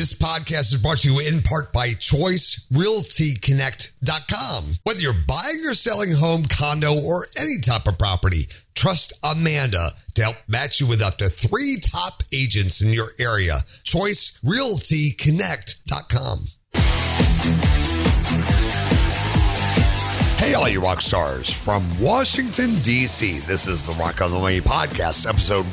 This podcast is brought to you in part by ChoiceRealtyConnect.com. Whether you're buying or selling a home, condo, or any type of property, trust Amanda to help match you with up to 3 top agents in your area. ChoiceRealtyConnect.com. Hey, all you rock stars from Washington, D.C. This is the Rock on the Money podcast, episode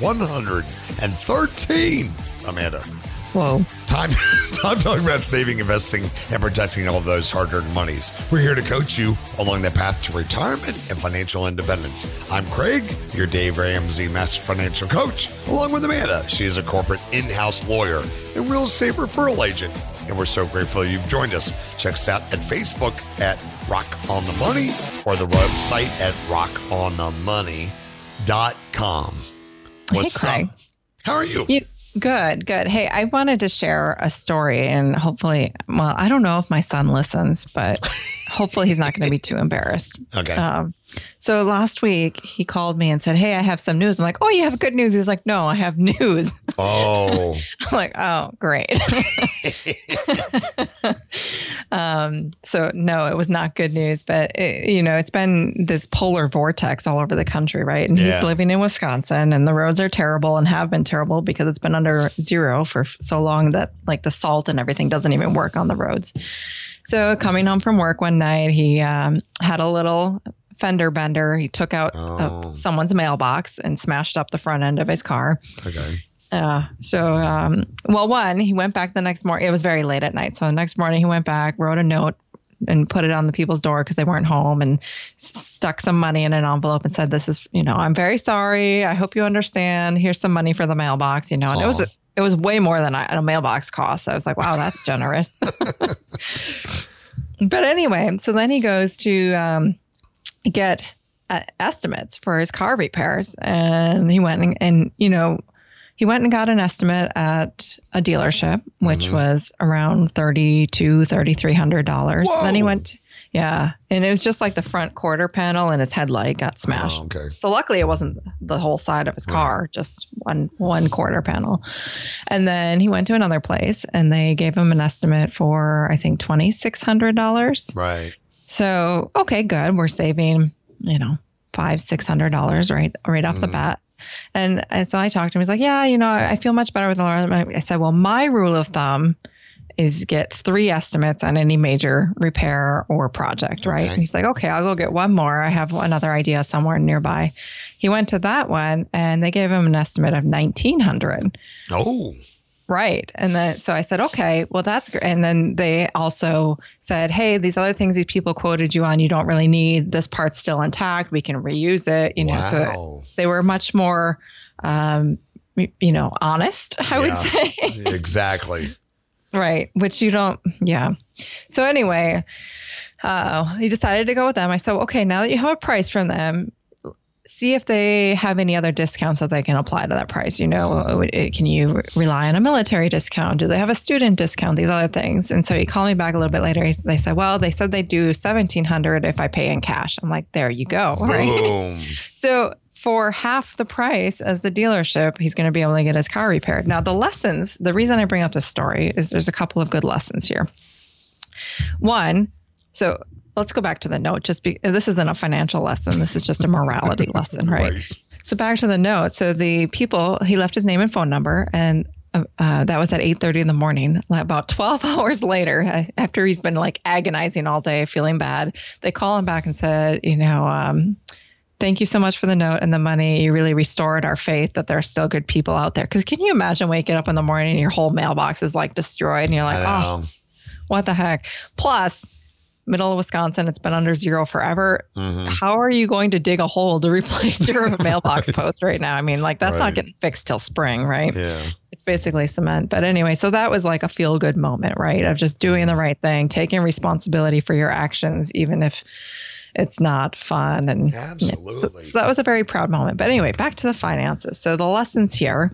113. Amanda. Whoa. Time talking about saving, investing, and protecting all of those hard-earned monies. We're here to coach you along the path to retirement and financial independence. I'm Craig, your Dave Ramsey Master Financial Coach, along with Amanda. She is a corporate in-house lawyer and real estate referral agent. And we're so grateful you've joined us. Check us out at Facebook at Rock on the Money or the website at rockonthemoney.com. What's up? How are you? Good. Hey, I wanted to share a story and hopefully, well, I don't know if my son listens, but hopefully he's not going to be too embarrassed. Okay. So last week he called me and said, "Hey, I have some news." I'm like, "Oh, you have good news?" He's like, "No, I have news." Oh. I'm like, "Oh, great." So no, it was not good news, but it's been this polar vortex all over the country, right? And he's living in Wisconsin and the roads are terrible and have been terrible because it's been under zero for so long that like the salt and everything doesn't even work on the roads. So coming home from work one night, he had a little fender bender. He took out someone's mailbox and smashed up the front end of his car. Okay. He went back the next morning. It was very late at night. So the next morning he went back, wrote a note and put it on the people's door because they weren't home and stuck some money in an envelope and said, "This is, I'm very sorry. I hope you understand. Here's some money for the mailbox," and it was way more than a mailbox cost. I was like, wow, that's generous. But anyway, so then he goes to get estimates for his car repairs. And he went and got an estimate at a dealership, which was around $3,200, $3,300. Then he went, and it was just like the front quarter panel and his headlight got smashed. Oh, okay. So luckily it wasn't the whole side of his car, just one quarter panel. And then he went to another place and they gave him an estimate for, I think, $2,600. Right. So, okay, good. We're saving, $500-$600 right off the bat. And so I talked to him. He's like, yeah, I feel much better with the Lord. I said, well, my rule of thumb is get 3 estimates on any major repair or project, right? Okay. And he's like, okay, I'll go get one more. I have another idea somewhere nearby. He went to that one and they gave him an estimate of $1,900. Oh. Right. And then, so I said, okay, well, that's great. And then they also said, hey, these other things these people quoted you on, you don't really need. This part's still intact. We can reuse it. Wow. So they were much more, honest, I would say. Exactly. Right. Which you don't. Yeah. So anyway, he decided to go with them. I said, okay, now that you have a price from them, see if they have any other discounts that they can apply to that price. Can you rely on a military discount? Do they have a student discount? These other things. And so he called me back a little bit later. They said, well, they said they do $1,700 if I pay in cash. I'm like, there you go. Right. Boom. So for half the price as the dealership, he's going to be able to get his car repaired. Now, the reason I bring up this story is there's a couple of good lessons here. One, so let's go back to the note. This isn't a financial lesson. This is just a morality lesson, right? So back to the note. So the people, he left his name and phone number, and that was at 8:30 in the morning. About 12 hours later, after he's been like agonizing all day, feeling bad, they call him back and said, thank you so much for the note and the money. You really restored our faith that there are still good people out there. Because can you imagine waking up in the morning and your whole mailbox is like destroyed and you're like, oh, what the heck? Plus, middle of Wisconsin, it's been under zero forever. How are you going to dig a hole to replace your mailbox post right now? I mean, like that's not getting fixed till spring, right? Yeah. It's basically cement. But anyway, so that was like a feel good moment, right? Of just doing the right thing, taking responsibility for your actions, even if it's not fun. And absolutely. So that was a very proud moment. But anyway, back to the finances. So the lessons here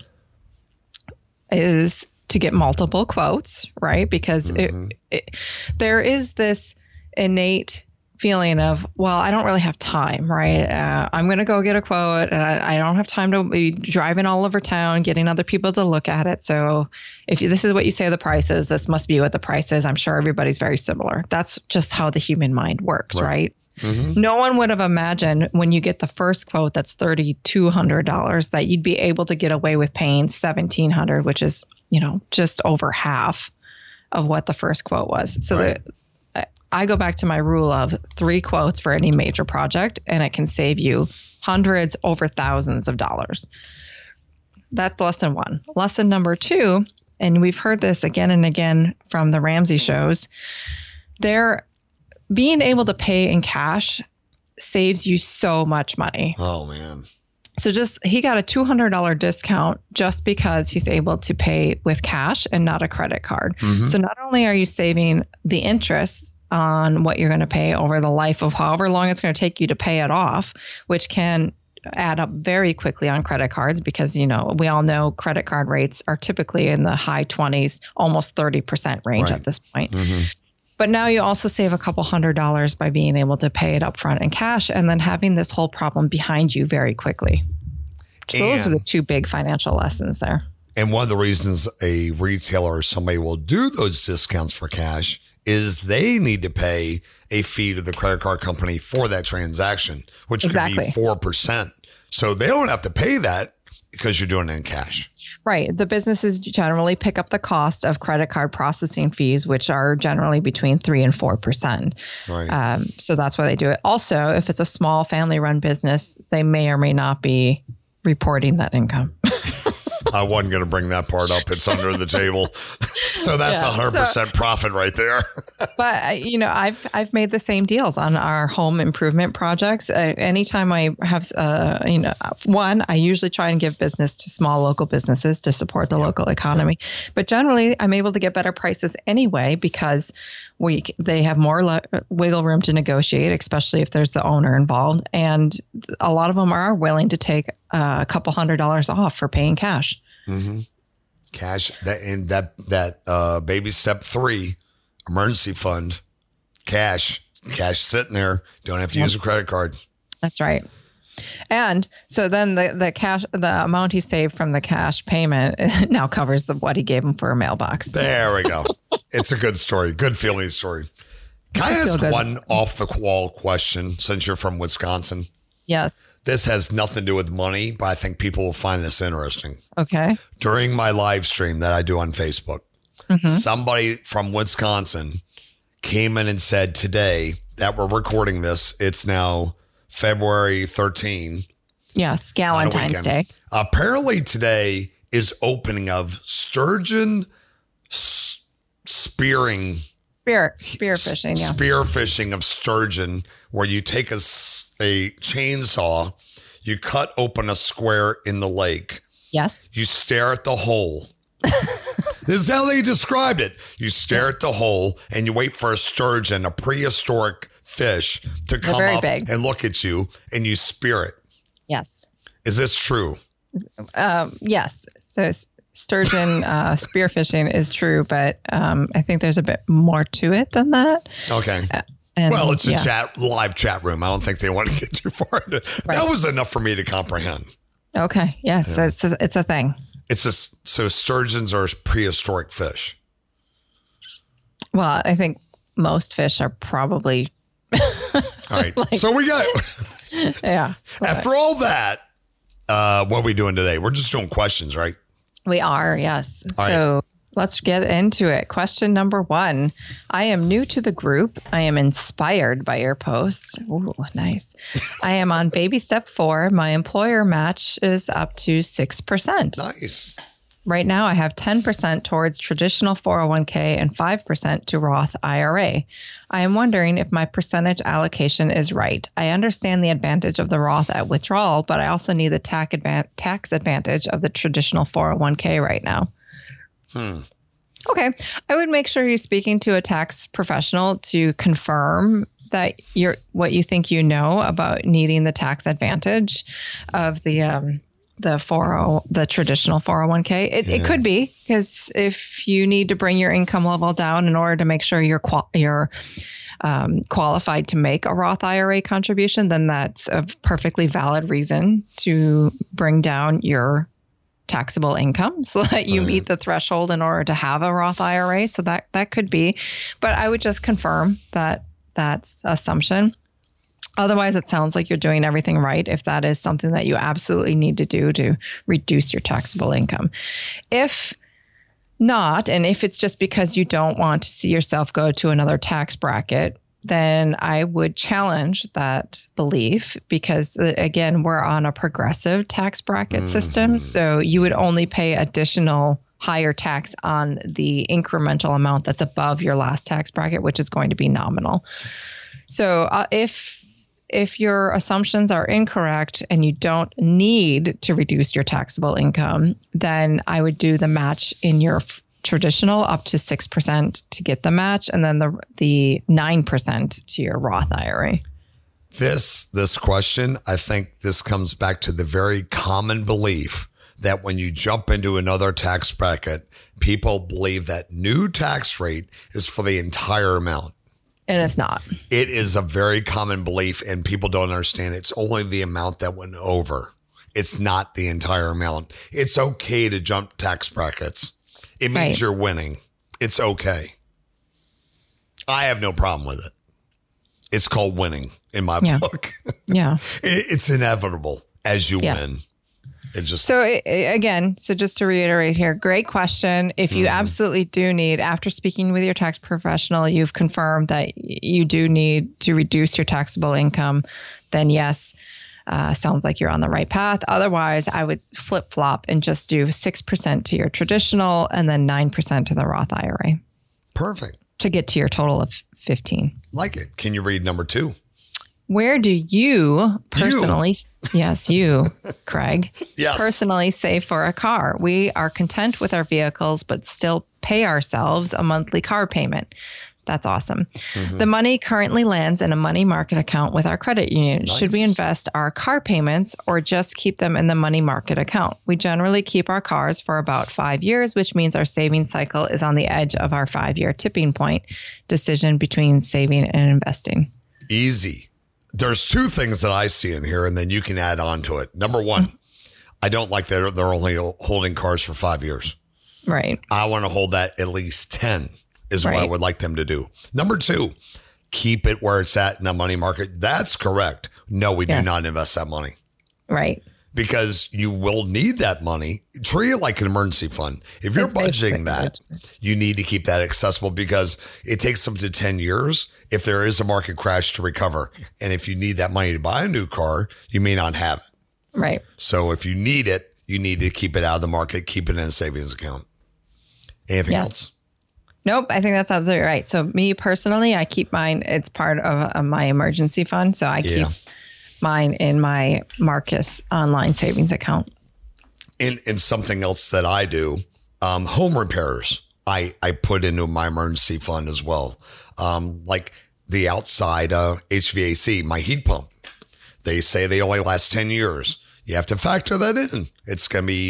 is to get multiple quotes, right? Because there is this innate feeling of, well, I don't really have time, right? I'm going to go get a quote and I don't have time to be driving all over town, getting other people to look at it. So if this is what you say the price is, this must be what the price is. I'm sure everybody's very similar. That's just how the human mind works, right? Mm-hmm. No one would have imagined when you get the first quote that's $3,200 that you'd be able to get away with paying $1,700, which is, just over half of what the first quote was. So I go back to my rule of 3 quotes for any major project, and it can save you hundreds over thousands of dollars. That's lesson 1. Lesson number 2, and we've heard this again and again from the Ramsey shows, being able to pay in cash saves you so much money. Oh, man. So he got a $200 discount just because he's able to pay with cash and not a credit card. Mm-hmm. So not only are you saving the interest on what you're going to pay over the life of however long it's going to take you to pay it off, which can add up very quickly on credit cards because, we all know credit card rates are typically in the high 20s, almost 30% range at this point. Mm-hmm. But now you also save a couple $100s by being able to pay it up front in cash and then having this whole problem behind you very quickly. So those are the 2 big financial lessons there. And one of the reasons a retailer or somebody will do those discounts for cash is they need to pay a fee to the credit card company for that transaction, which could be 4%. So they don't have to pay that because you're doing it in cash. Right. The businesses generally pick up the cost of credit card processing fees, which are generally between 3 and 4%. Right. So that's why they do it. Also, if it's a small family-run business, they may or may not be reporting that income. I wasn't going to bring that part up. It's under the table. So that's 100% profit right there. But, I've made the same deals on our home improvement projects. Anytime I have, one, I usually try and give business to small local businesses to support the local economy. But generally, I'm able to get better prices anyway because they have more wiggle room to negotiate, especially if there's the owner involved. And a lot of them are willing to take a couple $100s off for paying cash. Mm-hmm. Cash that baby step 3 emergency fund, cash sitting there. Don't have to use a credit card. That's right. And so then the amount he saved from the cash payment now covers what he gave him for a mailbox. There we go. It's a good story. Good feeling story. Can I ask one off the wall question since you're from Wisconsin? Yes. This has nothing to do with money, but I think people will find this interesting. Okay. During my live stream that I do on Facebook, somebody from Wisconsin came in and said today that we're recording this, it's now February 13. Yes, Galentine's Day. Apparently today is opening of sturgeon spearfishing. Spearfishing, yeah. Spearfishing of sturgeon, where you take a chainsaw, you cut open a square in the lake. Yes. You stare at the hole. This is how they described it. You stare at the hole and you wait for a sturgeon, a prehistoric fish, to come up and look at you, and you spear it. Yes. Is this true? Yes. So sturgeon spearfishing is true, but I think there's a bit more to it than that. Okay. Well, it's a live chat room. I don't think they want to get too far into it. Right. That was enough for me to comprehend. Okay. Yes, yeah. It's a thing. So sturgeons are prehistoric fish. Well, I think most fish are probably. All right. So we got. Yeah. After all that, what are we doing today? We're just doing questions, right? We are, yes. All so right. Let's get into it. Question number 1. I am new to the group. I am inspired by your posts. Ooh, nice. I am on baby step 4. My employer match is up to 6%. Nice. Right now, I have 10% towards traditional 401k and 5% to Roth IRA. I am wondering if my percentage allocation is right. I understand the advantage of the Roth at withdrawal, but I also need the tax advantage of the traditional 401k right now. Okay. I would make sure you're speaking to a tax professional to confirm that what you think you know about needing the tax advantage of the traditional 401k. It could be, because if you need to bring your income level down in order to make sure your qualified to make a Roth IRA contribution, then that's a perfectly valid reason to bring down your taxable income so that you meet the threshold in order to have a Roth IRA. So that could be, but I would just confirm that that's assumption. Otherwise, it sounds like you're doing everything right if that is something that you absolutely need to do to reduce your taxable income. If not, and if it's just because you don't want to see yourself go to another tax bracket, then I would challenge that belief because, again, we're on a progressive tax bracket system. So you would only pay additional higher tax on the incremental amount that's above your last tax bracket, which is going to be nominal. So if your assumptions are incorrect and you don't need to reduce your taxable income, then I would do the match in your traditional up to 6% to get the match, and then the 9% to your Roth IRA. This question, I think this comes back to the very common belief that when you jump into another tax bracket, people believe that new tax rate is for the entire amount. And it's not. It is a very common belief, and people don't understand it's only the amount that went over. It's not the entire amount. It's okay to jump tax brackets. It means you're winning. It's okay. I have no problem with it. It's called winning in my book. Yeah. It's inevitable as you win. It just So just to reiterate here, great question. If you absolutely do need, after speaking with your tax professional, you've confirmed that you do need to reduce your taxable income, then yes, sounds like you're on the right path. Otherwise, I would flip flop and just do 6% to your traditional and then 9% to the Roth IRA. Perfect. To get to your total of 15. Like it. Can you read number 2? Where do you personally, yes, you, Craig, personally save for a car? We are content with our vehicles, but still pay ourselves a monthly car payment. That's awesome. The money currently lands in a money market account with our credit union. Nice. Should we invest our car payments or just keep them in the money market account? We generally keep our cars for about 5 years, which means our saving cycle is on the edge of our 5-year tipping point decision between saving and investing. Easy. There's 2 things that I see in here, and then you can add on to it. Number 1, I don't like that they're only holding cars for 5 years. Right. I want to hold that at least 10 is what I would like them to do. Number 2, keep it where it's at in the money market. That's correct. No, we do not invest that money. Right. Because you will need that money. Treat it like an emergency fund. If you're budgeting that, you need to keep that accessible because it takes up to 10 years if there is a market crash to recover. And if you need that money to buy a new car, you may not have it. Right. So if you need it, you need to keep it out of the market, keep it in a savings account. Anything else? Nope. I think that's absolutely right. So me personally, I keep mine. It's part of my emergency fund. So I keep mine in my Marcus online savings account. And something else that I do, home repairs, I put into my emergency fund as well. Like the outside HVAC, my heat pump. They say they only last 10 years. You have to factor that in. It's going to be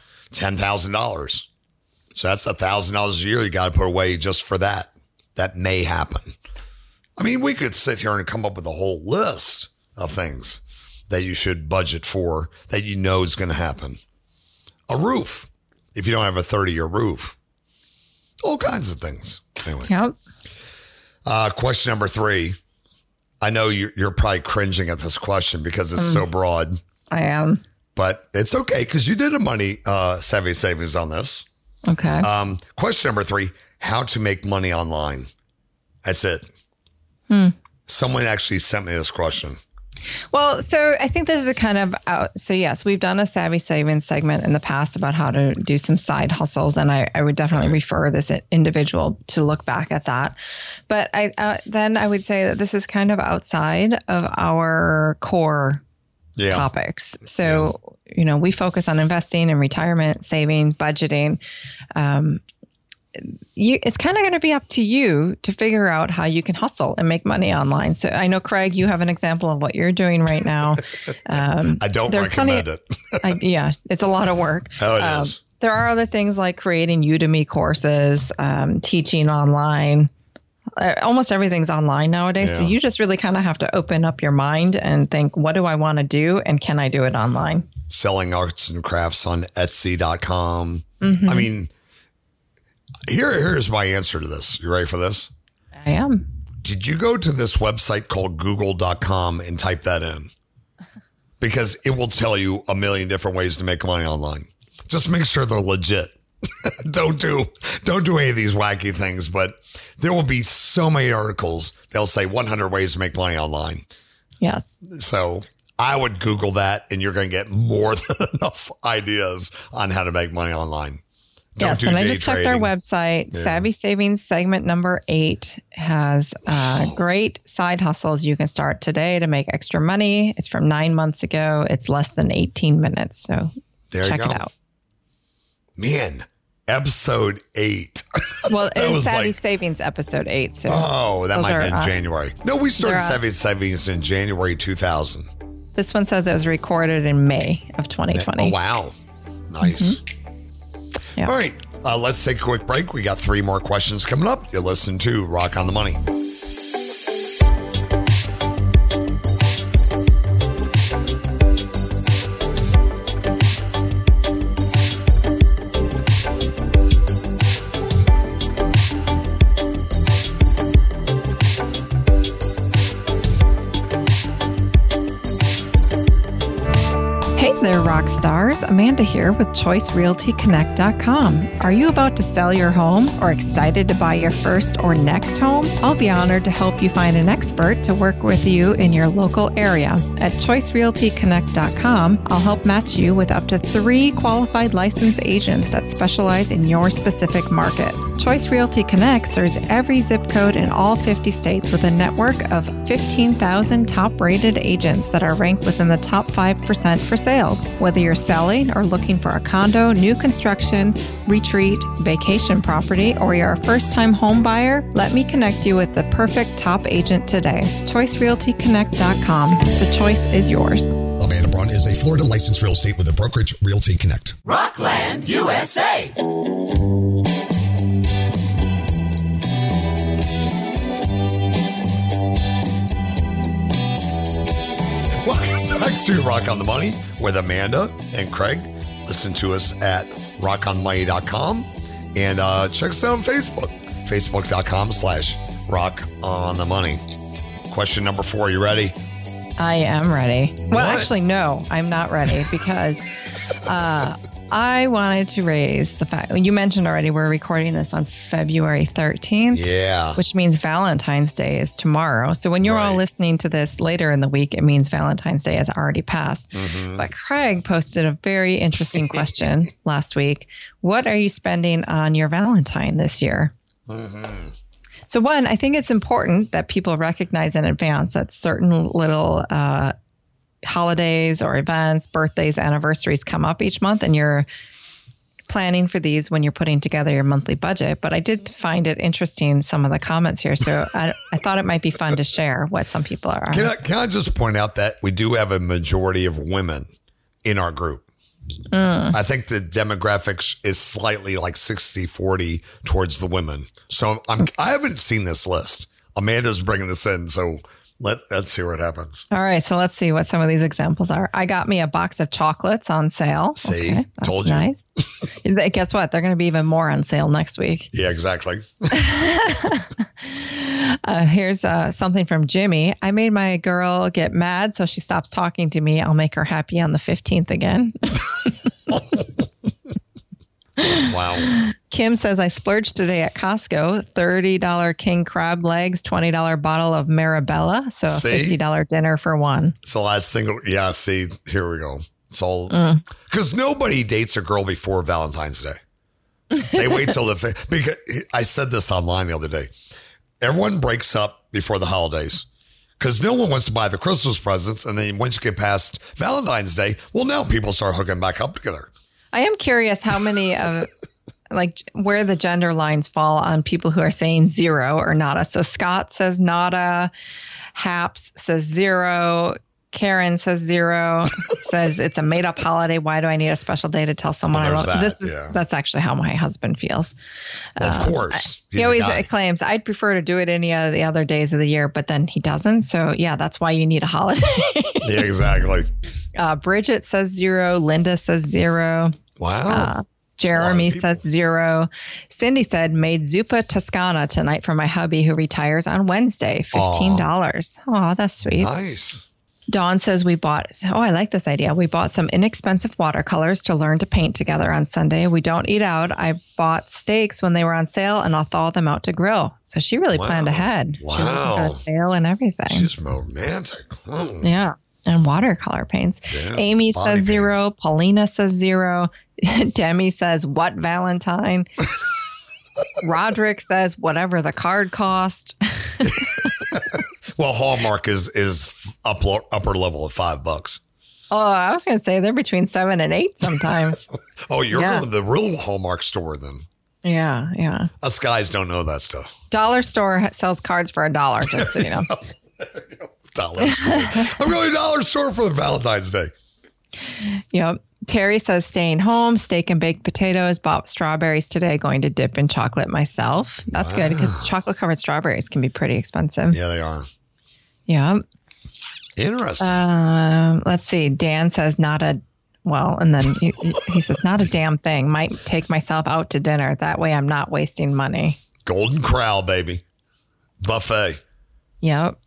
$10,000. So that's $1,000 a year you got to put away just for that. That may happen. I mean, we could sit here and come up with a whole list of things that you should budget for that you know is going to happen. A roof, if you don't have a 30-year roof. All kinds of things. Anyway. Yep. Question number 3. I know you're probably cringing at this question because it's so broad. I am. But it's okay because you did a money savvy savings on this. Okay. Question number 3, how to make money online. That's it. Someone actually sent me this question. Well, so I think this is a kind of so yes, we've done a savvy savings segment in the past about how to do some side hustles, and I would definitely refer this individual to look back at that. But then I would say that this is kind of outside of our core topics. So, we focus on investing and retirement, saving, budgeting. It's kind of going to be up to you to figure out how you can hustle and make money online. So I know, Craig, you have an example of what you're doing right now. I don't recommend it. It's a lot of work. Oh, it is. There are other things like creating Udemy courses, teaching online, almost everything's online nowadays. Yeah. So you just really kind of have to open up your mind and think, what do I want to do? And can I do it online? Selling arts and crafts on Etsy.com. I mean, here's my answer to this. You ready for this? I am. Did you go to this website called google.com and type that in? Because it will tell you a million different ways to make money online. Just make sure they're legit. Don't do any of these wacky things, but there will be so many articles. They'll say 100 ways to make money online. Yes. So I would Google that and you're going to get more than enough ideas on how to make money online. Yes, and I just checked our website. Yeah. Savvy Savings segment number 8 has great side hustles you can start today to make extra money. It's from 9 months ago. It's less than 18 minutes. So check it out. Man, episode 8. Well, it's Savvy Savings episode 8. So that might have been January. No, we started Savvy Savings in January 2000. This one says it was recorded in May of 2020. Oh, wow. Nice. Yeah. All right, let's take a quick break. We got 3 more questions coming up. You're listening to Rock on the Money. Hey there, rock stars. Amanda here with ChoiceRealtyConnect.com. Are you about to sell your home or excited to buy your first or next home? I'll be honored to help you find an expert to work with you in your local area. At ChoiceRealtyConnect.com, I'll help match you with up to 3 qualified licensed agents that specialize in your specific market. Choice Realty Connect serves every zip code in all 50 states with a network of 15,000 top-rated agents that are ranked within the top 5% for sales. Whether you're selling or looking for a condo, new construction, retreat, vacation property, or you're a first-time home buyer, let me connect you with the perfect top agent today. ChoiceRealtyConnect.com. The choice is yours. Amanda Braun is a Florida licensed real estate with a brokerage Realty Connect. Rockland, USA. Welcome back to Rock on the Money with Amanda and Craig. Listen to us at rockonthemoney.com and check us out on Facebook, facebook.com/rockonthemoney. Question number 4, you ready? I am ready. Well, actually, no, I'm not ready because I wanted to raise the fact, you mentioned already we're recording this on February 13th. Yeah. Which means Valentine's Day is tomorrow. So when you're all listening to this later in the week, it means Valentine's Day has already passed. But Craig posted a very interesting question last week. What are you spending on your Valentine this year? So one, I think it's important that people recognize in advance that certain little holidays or events, birthdays, anniversaries come up each month, and you're planning for these when you're putting together your monthly budget. But I did find it interesting, some of the comments here. So I thought it might be fun to share what some people are. Can I just point out that we do have a majority of women in our group? I think the demographics is slightly like 60-40 towards the women. So I haven't seen this list. Amanda's bringing this in, so let's see what happens. All right, so let's see what some of these examples are. I got me a box of chocolates on sale. See, okay, told you. Nice. Guess what? They're going to be even more on sale next week. Yeah, exactly. Here's something from Jimmy. I made my girl get mad, so she stops talking to me. I'll make her happy on the 15th again. Wow. Kim says, I splurged today at Costco. $30 king crab legs, $20 bottle of Marabella. So a $50 dinner for one. It's the last single. Yeah, see, here we go. It's all because nobody dates a girl before Valentine's Day. They wait till because I said this online the other day. Everyone breaks up before the holidays because no one wants to buy the Christmas presents. And then once you get past Valentine's Day, well, now people start hooking back up together. I am curious how many of where the gender lines fall on people who are saying 0 or nada. So Scott says nada, Haps says 0, Karen says 0. Says it's a made up holiday. Why do I need a special day to tell someone I love? That's actually how my husband feels. Well, of course. He always claims I'd prefer to do it any of the other days of the year, but then he doesn't. So yeah, that's why you need a holiday. Yeah, exactly. Bridget says 0. Linda says 0. Wow. Jeremy says 0. Cindy said, made Zuppa Toscana tonight for my hubby who retires on Wednesday. $15. Oh, that's sweet. Nice. Dawn says I like this idea. We bought some inexpensive watercolors to learn to paint together on Sunday. We don't eat out. I bought steaks when they were on sale and I'll thaw them out to grill. So she really planned ahead. Wow. She was on sale and everything. She's romantic. Yeah. And watercolor paints. Yeah, Amy says 0. Paulina says 0. Demi says, what Valentine? Roderick says, whatever the card cost. Well, Hallmark is upper level at $5. Oh, I was going to say they're between 7 and 8 sometimes. Oh, you're going to the real Hallmark store then. Yeah, yeah. Us guys don't know that stuff. Dollar store sells cards for $1, just so you know. Dollar store. I'm going to dollar store for the Valentine's Day. Yep. Terry says staying home, steak and baked potatoes, bought strawberries today, going to dip in chocolate myself. That's good because chocolate covered strawberries can be pretty expensive. Yeah, they are. Yeah. Interesting. Let's see. Dan says and then he says not a damn thing. Might take myself out to dinner. That way I'm not wasting money. Golden Corral, baby. Buffet. Yep.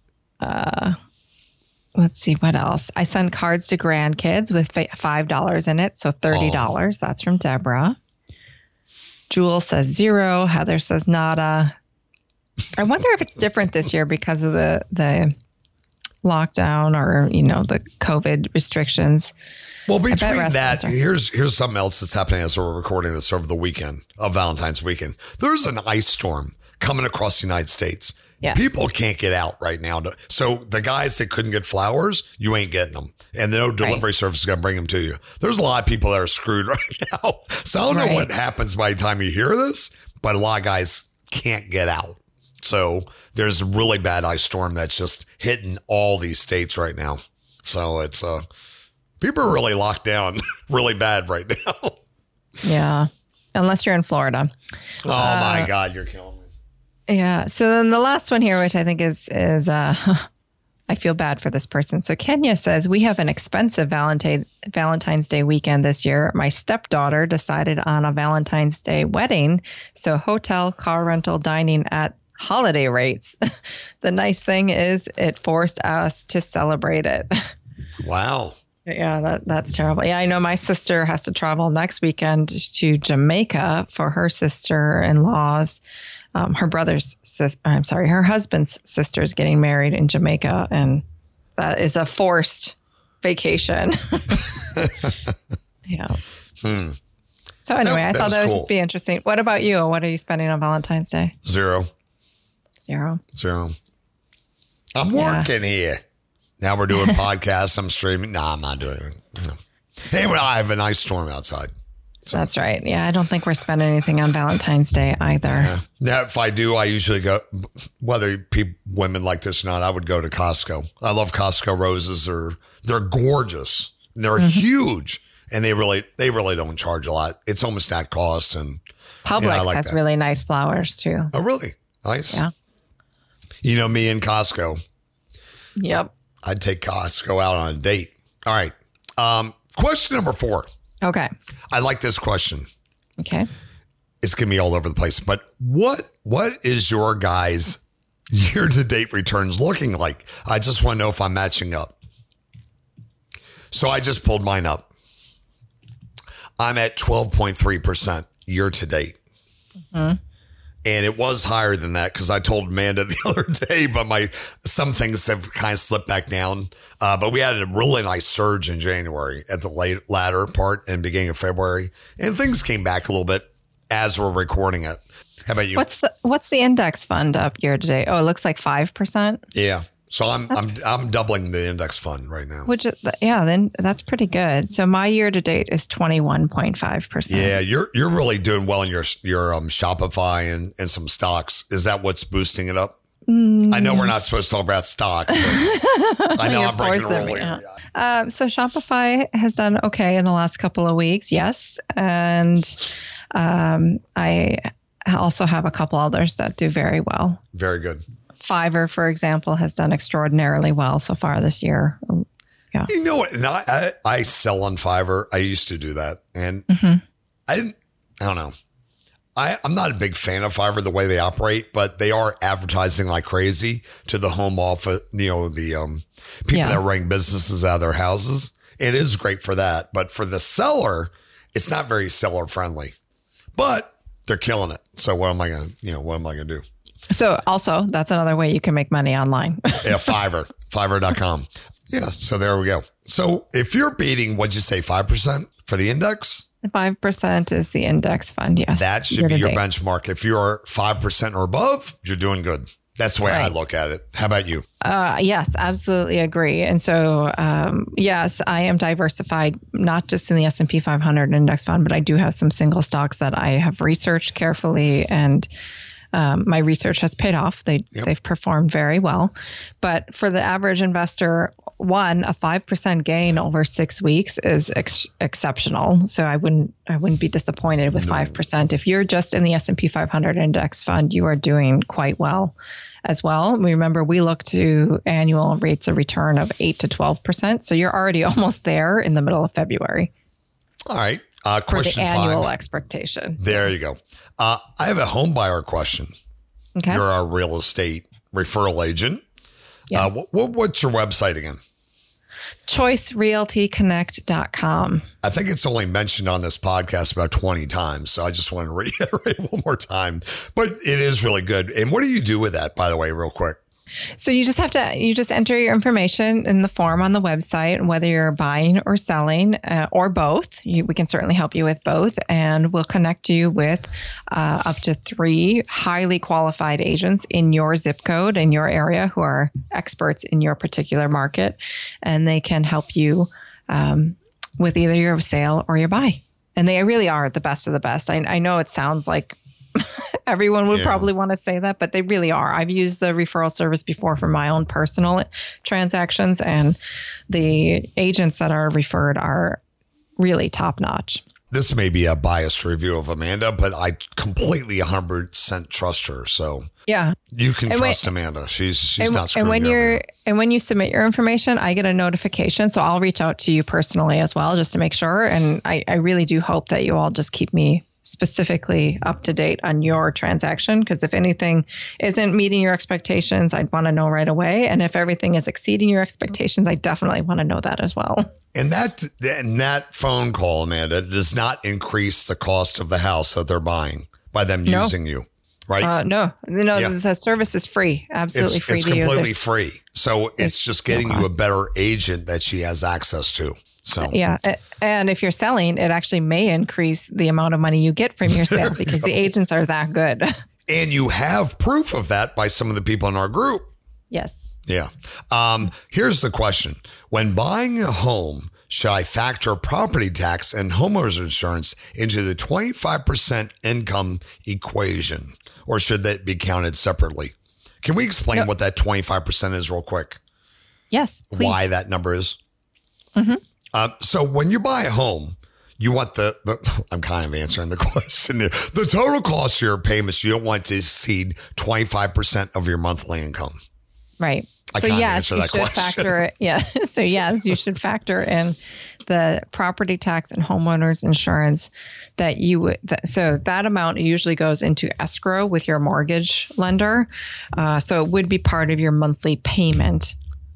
Let's see what else. I send cards to grandkids with $5 in it, so $30. Oh. That's from Deborah. Jewel says 0. Heather says nada. I wonder if it's different this year because of the lockdown or the COVID restrictions. Well, between that, here's something else that's happening as we're recording this over the weekend of Valentine's weekend. There's an ice storm coming across the United States. Yeah. People can't get out right now. So the guys that couldn't get flowers, you ain't getting them. And no delivery service is going to bring them to you. There's a lot of people that are screwed right now. So I don't know what happens by the time you hear this, but a lot of guys can't get out. So there's a really bad ice storm that's just hitting all these states right now. So it's people are really locked down really bad right now. Yeah. Unless you're in Florida. Oh my God, you're killing me. Yeah. So then the last one here, which I think is I feel bad for this person. So Kenya says, we have an expensive Valentine's Day weekend this year. My stepdaughter decided on a Valentine's Day wedding. So hotel, car rental, dining at holiday rates. The nice thing is it forced us to celebrate it. Wow. Yeah, that's terrible. Yeah, I know my sister has to travel next weekend to Jamaica for her sister-in-law's. Her husband's sister is getting married in Jamaica, and that is a forced vacation. Yeah. So anyway, I thought that would just be interesting. What about you? What are you spending on Valentine's Day? 0. I'm working here. Now we're doing podcasts. I'm streaming. No, I'm not doing it. No. Anyway, I have an ice storm outside. So. That's right. Yeah, I don't think we're spending anything on Valentine's Day either. Yeah. Now, if I do, I usually go, whether women like this or not, I would go to Costco. I love Costco roses. They're gorgeous. They're huge. And they really don't charge a lot. It's almost at cost. And Publix has really nice flowers too. Oh, really? Nice. Yeah. You know me and Costco. Yep. I'd take Costco out on a date. All right. Question number 4. Okay. I like this question. Okay. It's going to be all over the place. But what is your guys' year-to-date returns looking like? I just want to know if I'm matching up. So I just pulled mine up. I'm at 12.3% year-to-date. Mm-hmm. And it was higher than that because I told Amanda the other day, but some things have kind of slipped back down. But we had a really nice surge in January at the latter part and beginning of February. And things came back a little bit as we're recording it. How about you? What's the index fund up year to date? Oh, it looks like 5%. Yeah. So I'm doubling the index fund right now. Then that's pretty good. So my year to date is 21.5%. Yeah, you're really doing well in your Shopify and some stocks. Is that what's boosting it up? I know we're not supposed to talk about stocks, but I know I'm breaking a rule here. So Shopify has done okay in the last couple of weeks, yes. And I also have a couple others that do very well. Very good. Fiverr, for example, has done extraordinarily well so far this year. Yeah. You know what? And I sell on Fiverr. I used to do that. And I don't know. I'm not a big fan of Fiverr, the way they operate, but they are advertising like crazy to the home office, the people that are running businesses out of their houses. It is great for that. But for the seller, it's not very seller friendly, but they're killing it. So what am I going to do? So also that's another way you can make money online. Yeah. Fiverr.com. Yeah. So there we go. So if you're beating, what'd you say, 5% for the index? 5% is the index fund. Yes. That should be your benchmark. If you're 5% or above, you're doing good. That's the way I look at it. How about you? Yes, absolutely agree. And so, yes, I am diversified, not just in the S&P 500 index fund, but I do have some single stocks that I have researched carefully, and my research has paid off. They've performed very well. But for the average investor, a 5% gain over 6 weeks is exceptional. So I wouldn't be disappointed with 5%. If you're just in the S&P 500 index fund, you are doing quite well as well. Remember, we look to annual rates of return of 8 to 12%. So you're already almost there in the middle of February. All right. Question for the annual 5. Expectation. There you go. I have a home buyer question. Okay. You're a real estate referral agent. Yes. What's your website again? ChoiceRealtyConnect.com. I think it's only mentioned on this podcast about 20 times. So I just want to reiterate one more time. But it is really good. And what do you do with that, by the way, real quick? So you just enter your information in the form on the website, whether you're buying or selling or both. We can certainly help you with both, and we'll connect you with up to 3 highly qualified agents in your zip code in your area who are experts in your particular market, and they can help you with either your sale or your buy. And they really are the best of the best. I know it sounds like everyone would probably want to say that, but they really are. I've used the referral service before for my own personal transactions, and the agents that are referred are really top notch. This may be a biased review of Amanda, but I completely 100% trust her. So yeah, you can trust Amanda. She's not screwing you. And when you submit your information, I get a notification. So I'll reach out to you personally as well, just to make sure. And I really do hope that you all just keep me specifically up to date on your transaction, because if anything isn't meeting your expectations, I'd want to know right away. And if everything is exceeding your expectations, I definitely want to know that as well. And that phone call, Amanda, does not increase the cost of the house that they're buying by them using you, right? No, the service is free. Absolutely free to use. It's completely free. So it's just getting you a better agent that she has access to. So yeah. And if you're selling, it actually may increase the amount of money you get from your sale because the agents are that good. And you have proof of that by some of the people in our group. Yes. Yeah. Here's the question. When buying a home, should I factor property tax and homeowners insurance into the 25% income equation, or should that be counted separately? Can we explain what that 25% is real quick? Yes, please. Why that number is? Mm-hmm. So when you buy a home, you want the I'm kind of answering the question here. The total cost of your payments, you don't want to exceed 25% of your monthly income. Right. I so can't yes, answer you that should question. factor it. Yeah. So yes, you should factor in the property tax and homeowners insurance that you would. So that amount usually goes into escrow with your mortgage lender. So it would be part of your monthly payment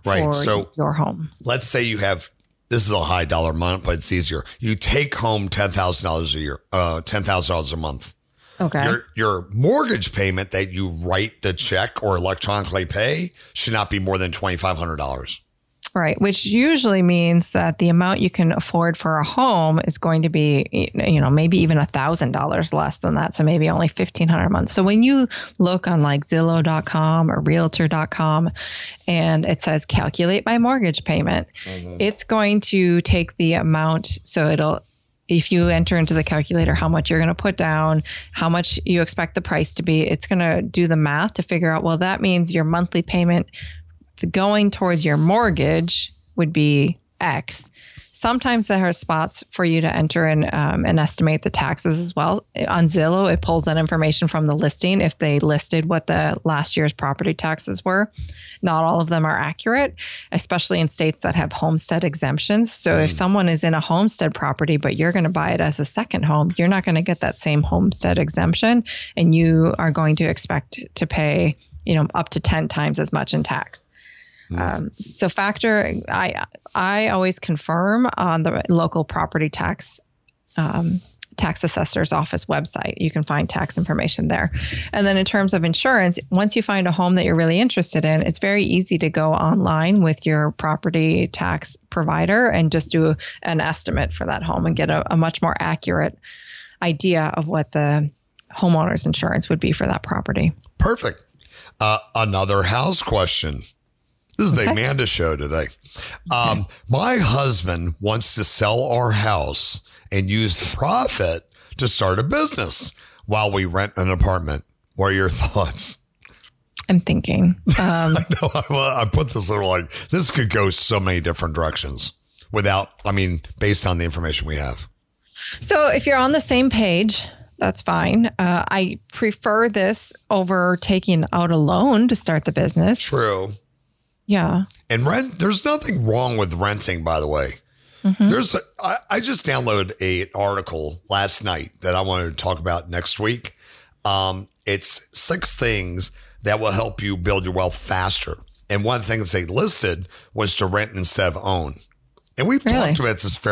for your home. Let's say you have. This is a high dollar amount, but it's easier. You take home $10,000 a year, $10,000 a month. Okay. Your mortgage payment that you write the check or electronically pay should not be more than $2,500. Right. Which usually means that the amount you can afford for a home is going to be, maybe even $1,000 less than that. So maybe only $1,500 a month. So when you look on like Zillow.com or Realtor.com and it says calculate my mortgage payment, it's going to take the amount. So if you enter into the calculator how much you're going to put down, how much you expect the price to be, it's going to do the math to figure out, well, that means your monthly payment going towards your mortgage would be X. Sometimes there are spots for you to enter in and estimate the taxes as well. On Zillow, it pulls that information from the listing if they listed what the last year's property taxes were. Not all of them are accurate, especially in states that have homestead exemptions. So if someone is in a homestead property, but you're going to buy it as a second home, you're not going to get that same homestead exemption, and you are going to expect to pay, up to 10 times as much in tax. So I always confirm on the local property tax assessor's office website. You can find tax information there. And then in terms of insurance, once you find a home that you're really interested in, it's very easy to go online with your property tax provider and just do an estimate for that home and get a much more accurate idea of what the homeowner's insurance would be for that property. Perfect. Another house question. This is the Amanda show today. My husband wants to sell our house and use the profit to start a business while we rent an apartment. What are your thoughts? I'm thinking. I put this little this could go so many different directions based on the information we have. So if you're on the same page, that's fine. I prefer this over taking out a loan to start the business. True. Yeah. And there's nothing wrong with renting, by the way. Mm-hmm. I just downloaded an article last night that I wanted to talk about next week. It's 6 things that will help you build your wealth faster. And one thing that they listed was to rent instead of own. And we've talked about this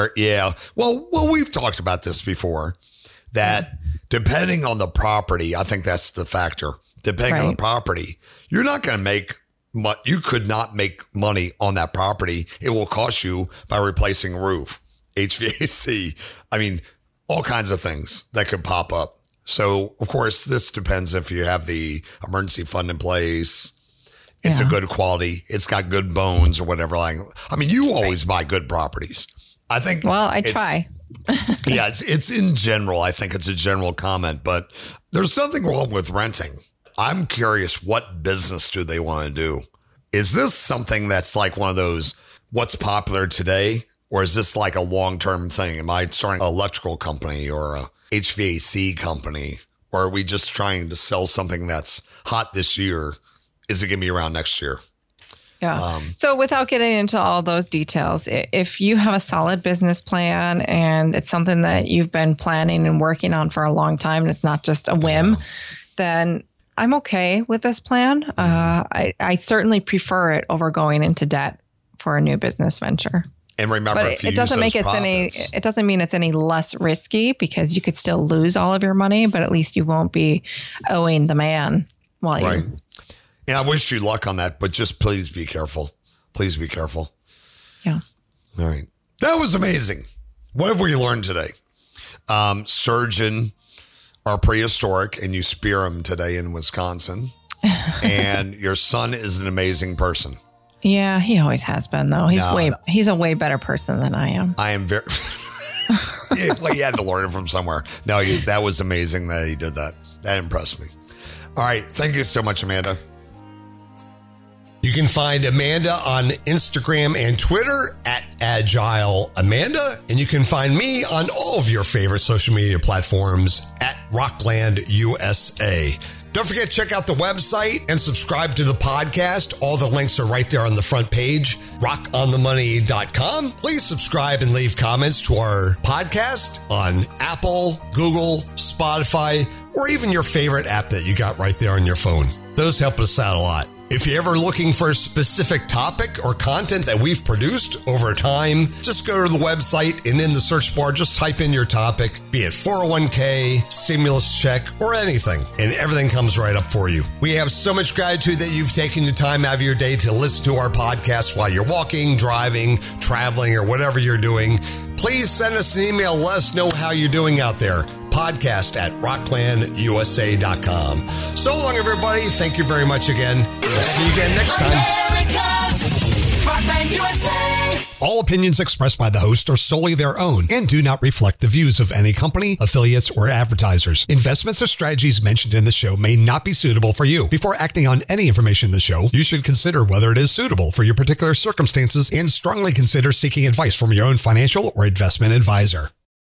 we've talked about this before, that depending on the property, I think that's the factor. Depending on the property, you're not going to make you could not make money on that property. It will cost you by replacing a roof, HVAC. All kinds of things that could pop up. So, of course, this depends if you have the emergency fund in place. It's a good quality. It's got good bones or whatever. You always buy good properties. I think. Well, I try. It's in general. I think it's a general comment, but there's nothing wrong with renting. I'm curious, what business do they want to do? Is this something that's like one of those, what's popular today? Or is this like a long-term thing? Am I starting an electrical company or a HVAC company? Or are we just trying to sell something that's hot this year? Is it going to be around next year? Yeah. So without getting into all those details, if you have a solid business plan and it's something that you've been planning and working on for a long time, and it's not just a whim, then I'm okay with this plan. I certainly prefer it over going into debt for a new business venture. And remember, but it doesn't make it doesn't mean it's any less risky, because you could still lose all of your money, but at least you won't be owing the man while you. And I wish you luck on that, but just please be careful. Please be careful. Yeah. All right. That was amazing. What have we learned today? Sturgeon are prehistoric, and you spear them today in Wisconsin. And your son is an amazing person. Yeah, he always has been, though. He's a way better person than I am. I am very. Well, he had to learn it from somewhere. No, that was amazing that he did that. That impressed me. All right, thank you so much, Amanda. You can find Amanda on Instagram and Twitter at Agile Amanda. And you can find me on all of your favorite social media platforms at Rockland USA. Don't forget to check out the website and subscribe to the podcast. All the links are right there on the front page, rockonthemoney.com. Please subscribe and leave comments to our podcast on Apple, Google, Spotify, or even your favorite app that you got right there on your phone. Those help us out a lot. If you're ever looking for a specific topic or content that we've produced over time, just go to the website and in the search bar, just type in your topic, be it 401k, stimulus check, or anything, and everything comes right up for you. We have so much gratitude that you've taken the time out of your day to listen to our podcast while you're walking, driving, traveling, or whatever you're doing. Please send us an email. Let us know how you're doing out there. Podcast at rocklandusa.com. So long, everybody. Thank you very much again. We'll see you again next time. America's Rockland USA. All opinions expressed by the host are solely their own and do not reflect the views of any company, affiliates, or advertisers. Investments or strategies mentioned in the show may not be suitable for you. Before acting on any information in the show, you should consider whether it is suitable for your particular circumstances and strongly consider seeking advice from your own financial or investment advisor.